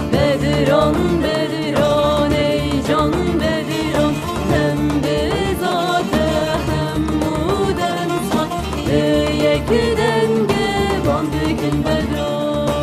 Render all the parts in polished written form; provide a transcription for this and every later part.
بدران بدران ای جان بدران، هم به ذات هم بود انسان، به یک دنگ باندگین بدران.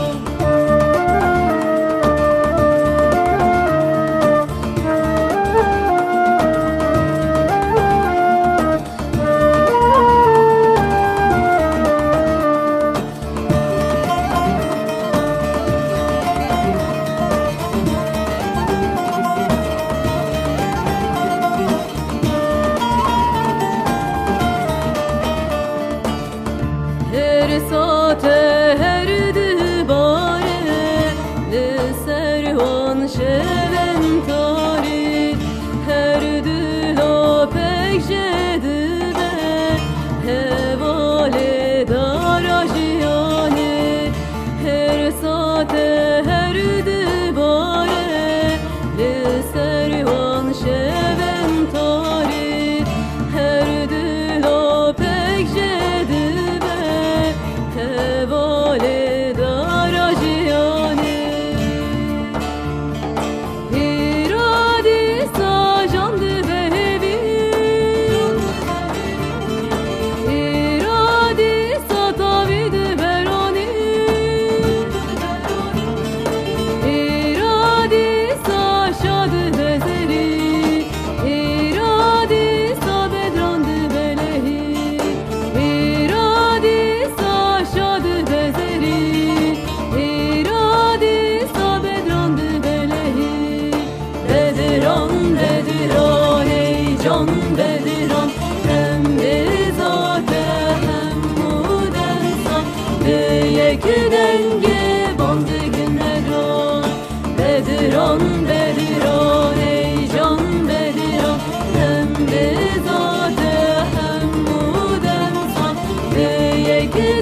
هر دوباره لسروان شون تاری، هر دو پک جده حواله داراجیانه، هر سات هر دوباره لسروان شون تاری، هر دو پک جده حواله داراجیانه. ایرادی ساجاند بهوین، ایرادی ساتاوید برانی، ایرادی ساشاد بزری، ایرادی سابدراند بلهی، ایرادی شاد بزری، ایرادی سابدراند بلهی. بدران بدران ای جان بدران، هم به ذات هم بود انسان، به یک دنگ باندگین بدران. بدران بدران ای جان بدران، هم به ذات هم بود انسان، به یک